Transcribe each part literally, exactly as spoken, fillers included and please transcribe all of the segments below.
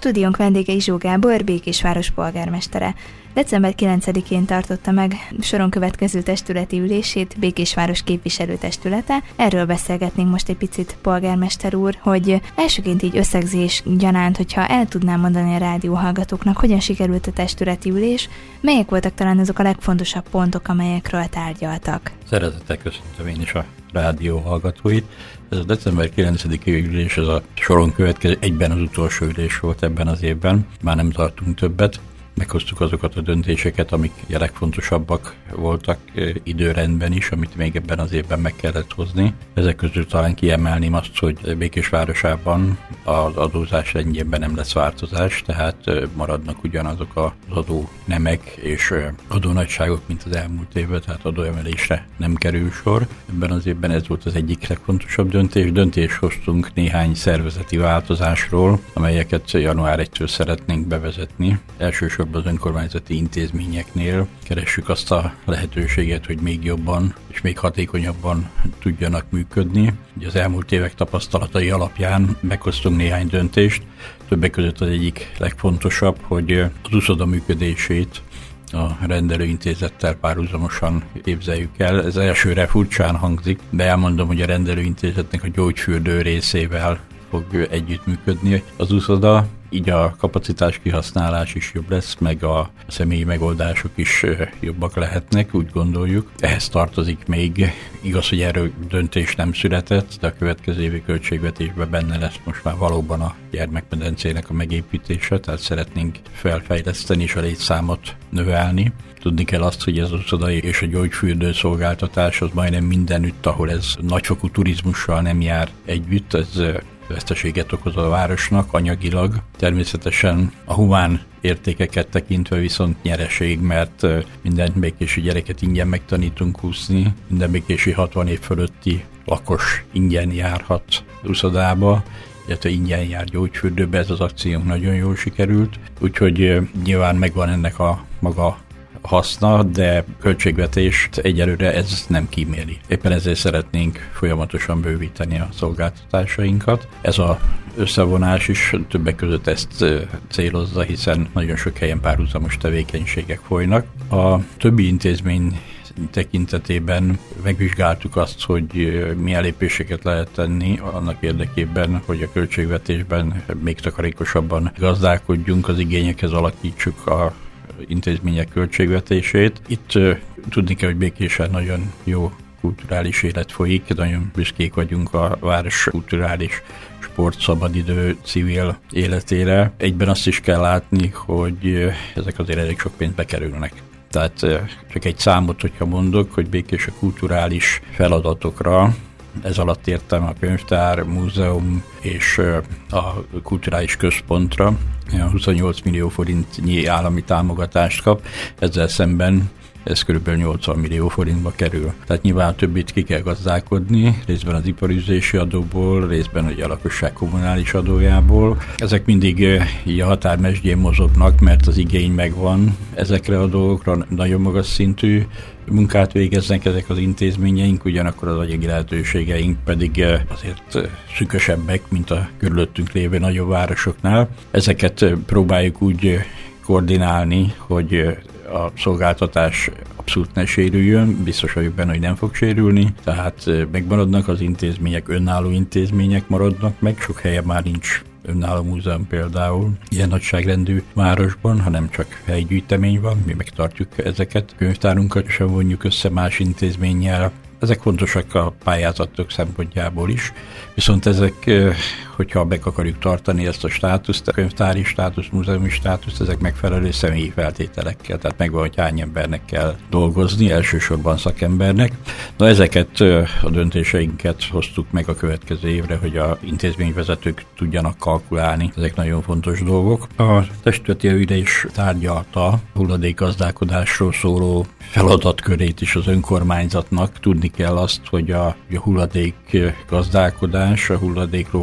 Stúdiónk vendége Izsó Gábor, Békésváros polgármestere. december kilencedikén tartotta meg soron következő testületi ülését Békésváros képviselőtestülete. Erről beszélgetnénk most egy picit, polgármester úr, hogy elsőként így összegzés gyanánt, hogyha el tudnám mondani a rádióhallgatóknak, hogyan sikerült a testületi ülés, melyek voltak talán azok a legfontosabb pontok, amelyekről tárgyaltak. Szeretettel köszöntöm én is a rádió hallgatóit. Ez a december kilencediki ülés, ez a soron következő, egyben az utolsó ülés volt ebben az évben, már nem tartunk többet. Meghoztuk azokat a döntéseket, amik a legfontosabbak voltak időrendben is, amit még ebben az évben meg kellett hozni. Ezek közül talán kiemelném azt, hogy Békésvárosában az adózás rendjében nem lesz változás, tehát maradnak ugyanazok az adó nemek és adónagyságok, mint az elmúlt évben, tehát adóemelésre nem kerül sor. Ebben az évben ez volt az egyik legfontosabb döntés. Döntést hoztunk néhány szervezeti változásról, amelyeket január elsejétől szeretnénk bevezetni. Elsősorban az önkormányzati intézményeknél keressük azt a lehetőséget, hogy még jobban és még hatékonyabban tudjanak működni. Ugye az elmúlt évek tapasztalatai alapján meghoztunk néhány döntést, többek között az egyik legfontosabb, hogy az uszoda működését a rendelőintézettel párhuzamosan képzeljük el. Ez elsőre furcsán hangzik, de elmondom, hogy a rendelőintézetnek a gyógyfürdő részével fog együttműködni az uszoda, így a kapacitás kihasználás is jobb lesz, meg a személyi megoldások is jobbak lehetnek, úgy gondoljuk. Ehhez tartozik még, igaz, hogy erről döntés nem született, de a következő évi költségvetésben benne lesz most már valóban a gyermekmedencének a megépítése, tehát szeretnénk felfejleszteni és a létszámot növelni. Tudni kell azt, hogy ez az uszodai és a gyógyfürdő szolgáltatás az majdnem mindenütt, ahol ez nagyfokú turizmussal nem jár együtt, ez veszteséget okoz a városnak anyagilag. Természetesen a humán értékeket tekintve viszont nyereség, mert minden békési gyereket ingyen megtanítunk úszni, minden békési hatvan év fölötti lakos ingyen járhat uszodába, illetve ingyen jár gyógyfürdőbe, ez az akciónk nagyon jól sikerült, úgyhogy nyilván megvan ennek a maga haszna, de költségvetést egyelőre ez nem kíméli. Éppen ezért szeretnénk folyamatosan bővíteni a szolgáltatásainkat. Ez az összevonás is többek között ezt célozza, hiszen nagyon sok helyen párhuzamos tevékenységek folynak. A többi intézmény tekintetében megvizsgáltuk azt, hogy milyen lépéseket lehet tenni annak érdekében, hogy a költségvetésben még takarékosabban gazdálkodjunk, az igényekhez alakítsuk a intézmények költségvetését. Itt uh, tudni kell, hogy Békésen nagyon jó kulturális élet folyik, nagyon büszkék vagyunk a város kulturális sport, szabadidő, civil életére. Egyben azt is kell látni, hogy uh, ezek azért elég sok pénzbe kerülnek. Tehát uh, csak egy számot, hogyha mondok, hogy Békés a kulturális feladatokra, ez alatt értem a könyvtár, múzeum és a kulturális központra huszonnyolc millió forintnyi állami támogatást kap, ezzel szemben ez kb. nyolcvan millió forintba kerül. Tehát nyilván a többit ki kell gazdálkodni, részben az iparüzési adóból, részben ugye a lakosság kommunális adójából. Ezek mindig így a határmesdjén mozognak, mert az igény megvan ezekre a dolgokra, nagyon magas szintű munkát végeznek ezek az intézményeink, ugyanakkor az anyagi lehetőségeink pedig azért szűkösebbek, mint a körülöttünk lévő nagyobb városoknál. Ezeket próbáljuk úgy koordinálni, hogy a szolgáltatás abszolút ne sérüljön, biztos vagyok benne, hogy nem fog sérülni, tehát megmaradnak az intézmények, önálló intézmények maradnak meg, sok helyen már nincs önálló múzeum például ilyen nagyságrendű városban, hanem csak helygyűjtemény van, mi megtartjuk ezeket, könyvtárunkat sem vonjuk össze más intézménnyel. Ezek fontosak a pályázatok szempontjából is, viszont ezek, hogyha meg akarjuk tartani ezt a státuszt, a könyvtári státuszt, múzeumi státuszt, ezek megfelelő személyi feltételekkel, tehát megvan, hogy hány embernek kell dolgozni, elsősorban szakembernek. Na ezeket a döntéseinket hoztuk meg a következő évre, hogy a intézményvezetők tudjanak kalkulálni. Ezek nagyon fontos dolgok. A testületi ülés tárgyalta hulladékgazdálkodásról szóló feladatkörét is az önkormányzatnak. Tudni kell azt, hogy a, a hulladék gazdálkodás, a hulladékról való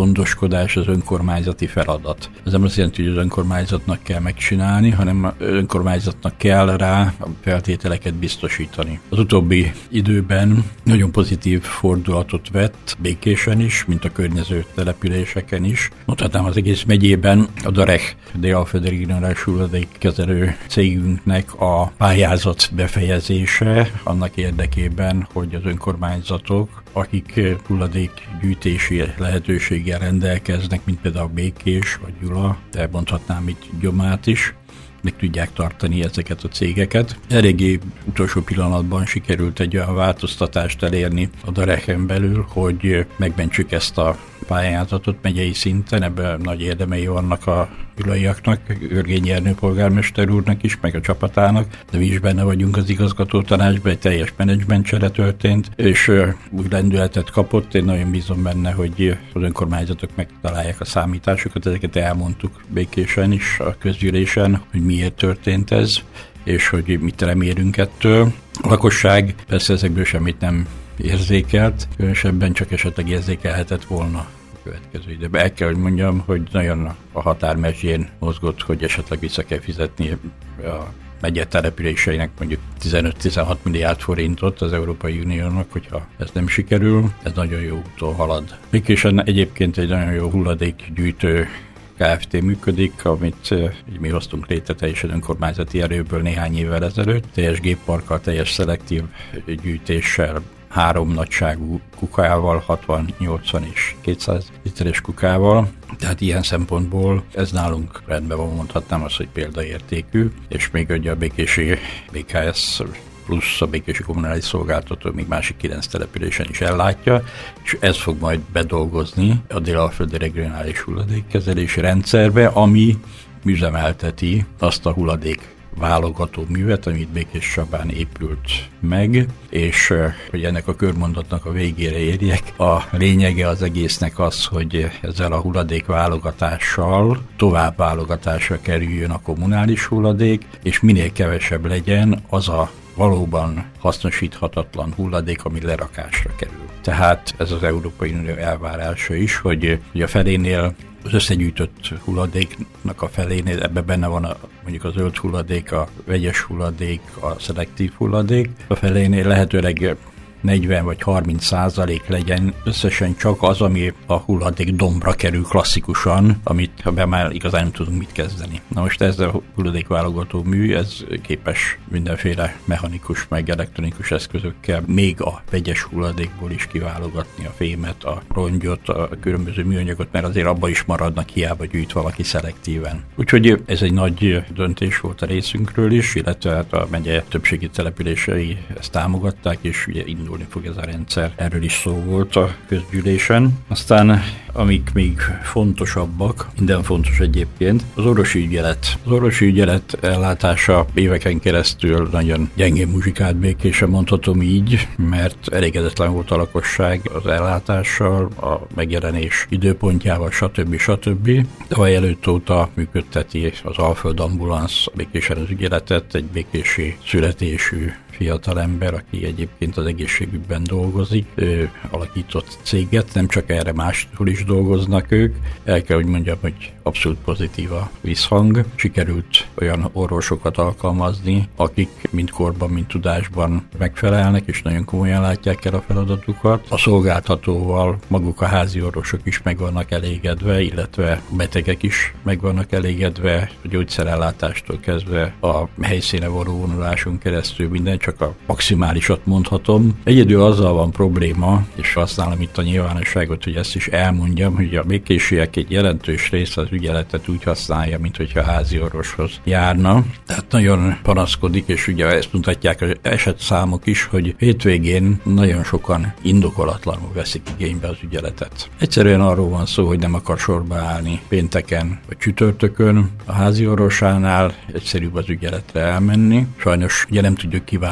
gondoskodás az önkormányzati feladat. Ez nem azt jelenti, hogy az önkormányzatnak kell megcsinálni, hanem az önkormányzatnak kell rá a feltételeket biztosítani. Az utóbbi időben nagyon pozitív fordulatot vett Békésen is, mint a környező településeken is. Mondhatnám az egész megyében a Darech Dél-Alföldi Regionális Hulladékkezelő cégünknek a pályázat befejezése annak érdekében, hogy az önkormányzatok, akik hulladékgyűjtési lehetőséggel rendelkeznek, mint például Békés vagy Gyula, de mondhatnám itt Gyomát is, meg tudják tartani ezeket a cégeket. Eléggé utolsó pillanatban sikerült egy olyan változtatást elérni a Darechen belül, hogy megmentsük ezt a pályázatot megyei szinten, ebben nagy érdemei vannak a gyulaiaknak, Görgényi Ernő polgármester úrnak is, meg a csapatának, de mi is benne vagyunk az igazgató tanácsban, egy teljes menedzsmentcsere történt, és úgy lendületet kapott, én nagyon bízom benne, hogy az önkormányzatok megtalálják a számításokat, ezeket elmondtuk Békésen is, a közgyűlésen, hogy miért történt ez, és hogy mit remélünk ettől. A lakosság persze ezekből semmit nem érzékelt, különösebben csak esetleg érzékelhetett volna a következő időben. El kell, hogy mondjam, hogy nagyon a határmezsén mozgott, hogy esetleg vissza kell fizetni a megye településeinek mondjuk tizenöt-tizenhat milliárd forintot az Európai Uniónak, hogyha ez nem sikerül, ez nagyon jó úton halad. Békésen egyébként egy nagyon jó hulladékgyűjtő Kft. Működik, amit mi hoztunk létre teljesen önkormányzati erőből néhány évvel ezelőtt, teljes gépparkkal, teljes szelektív gyűjtéssel, három nagyságú kukával, hatvan, nyolcvan és kétszáz literes kukával. Tehát ilyen szempontból ez nálunk rendben van, mondhatnám azt, hogy példaértékű, és még ugye a békési bé ká es plusz a békési kommunális szolgáltató még másik kilenc településen is ellátja, és ez fog majd bedolgozni a Dél-Alföldi Regionális Hulladékkezelési Rendszerbe, ami üzemelteti azt a hulladék válogató művet, amit Békéscsabán épült meg, és hogy ennek a körmondatnak a végére érjek, a lényege az egésznek az, hogy ezzel a hulladék válogatással tovább válogatásra kerüljön a kommunális hulladék, és minél kevesebb legyen az a valóban hasznosíthatatlan hulladék, ami lerakásra kerül. Tehát ez az Európai Unió elvárása is, hogy, hogy a felénél az összegyűjtött hulladéknak a felénél, ebben benne van a, mondjuk a zöld hulladék, a vegyes hulladék, a szelektív hulladék, a felénél lehetőleg negyven vagy harminc százalék legyen összesen csak az, ami a hulladék dombra kerül klasszikusan, amit ha már igazán nem tudunk mit kezdeni. Na most ez a hulladékválogató mű, ez képes mindenféle mechanikus meg elektronikus eszközökkel még a vegyes hulladékból is kiválogatni a fémet, a rongyot, a különböző műanyagot, mert azért abba is maradnak, hiába gyűjt valaki szelektíven. Úgyhogy ez egy nagy döntés volt a részünkről is, illetve hát a megye többségi települései ezt támogatták, és ugye indul fog ez a rendszer. Erről is szó volt a közgyűlésen. Aztán, amik még fontosabbak, minden fontos egyébként, az orvosi ügyelet. Az orvosi ügyelet ellátása éveken keresztül nagyon gyengén muzsikált Békésen, mondhatom így, mert elégedetlen volt a lakosság az ellátással, a megjelenés időpontjával, stb. stb. Tavaly előtt óta működteti az Alföld Ambulansz Békésen az ügyeletet, egy békési születésű fiatalember, aki egyébként az egészségügyben dolgozik, ő alakított céget, nem csak erre, máshol is dolgoznak ők. El kell, hogy mondjam, hogy abszolút pozitív a visszhang. Sikerült olyan orvosokat alkalmazni, akik mind korban, mind tudásban megfelelnek, és nagyon komolyan látják el a feladatukat. A szolgáltatóval maguk a házi orvosok is meg vannak elégedve, illetve a betegek is meg vannak elégedve, a gyógyszerellátástól kezdve a helyszíne való vonuláson keresztül minden, csak a maximálisat mondhatom. Egyedül azzal van probléma, és használom itt a nyilvánosságot, hogy ezt is elmondjam, hogy a békésiek egy jelentős része az ügyeletet úgy használja, mint hogyha házi orvoshoz járna. Tehát nagyon panaszkodik, és ugye ezt mutatják az esetszámok is, hogy hétvégén nagyon sokan indokolatlanul veszik igénybe az ügyeletet. Egyszerűen arról van szó, hogy nem akar sorba állni pénteken vagy csütörtökön. A házi orvosánál egyszerűbb az ügyeletre elmenni. Sajnos ugye nem tudjuk kiválasztani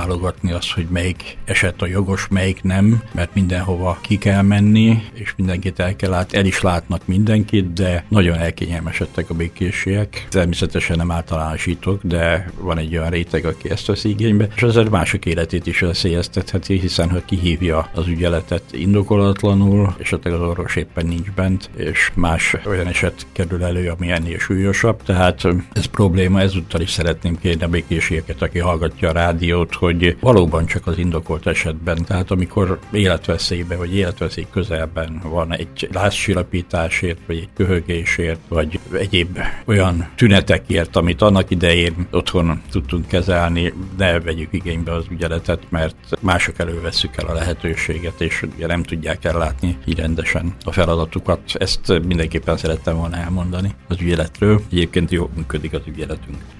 válogatni azt, hogy melyik eset a jogos, melyik nem, mert mindenhova ki kell menni, és mindenkit el kell látni, el is látnak mindenkit, de nagyon elkényelmesedtek a békésiek. Természetesen nem általánosítok, de van egy olyan réteg, aki ezt veszi igénybe, és azért mások életét is veszélyeztetheti, hiszen ha kihívja az ügyeletet indokolatlanul, és az orvos éppen nincs bent, és más olyan eset kerül elő, ami ennél súlyosabb. Tehát ez probléma, ezúttal is szeretném kérni a békésieket, aki hallgatja a rádiót, hogy valóban csak az indokolt esetben, tehát amikor életveszélyben vagy életveszély közelben van egy lázcsillapításért, vagy egy köhögésért, vagy egyéb olyan tünetekért, amit annak idején otthon tudtunk kezelni, ne vegyük igénybe az ügyeletet, mert mások elől vesszük el a lehetőséget, és ugye nem tudják ellátni így rendesen a feladatukat. Ezt mindenképpen szerettem volna elmondani az ügyeletről. Egyébként jól működik az ügyeletünk.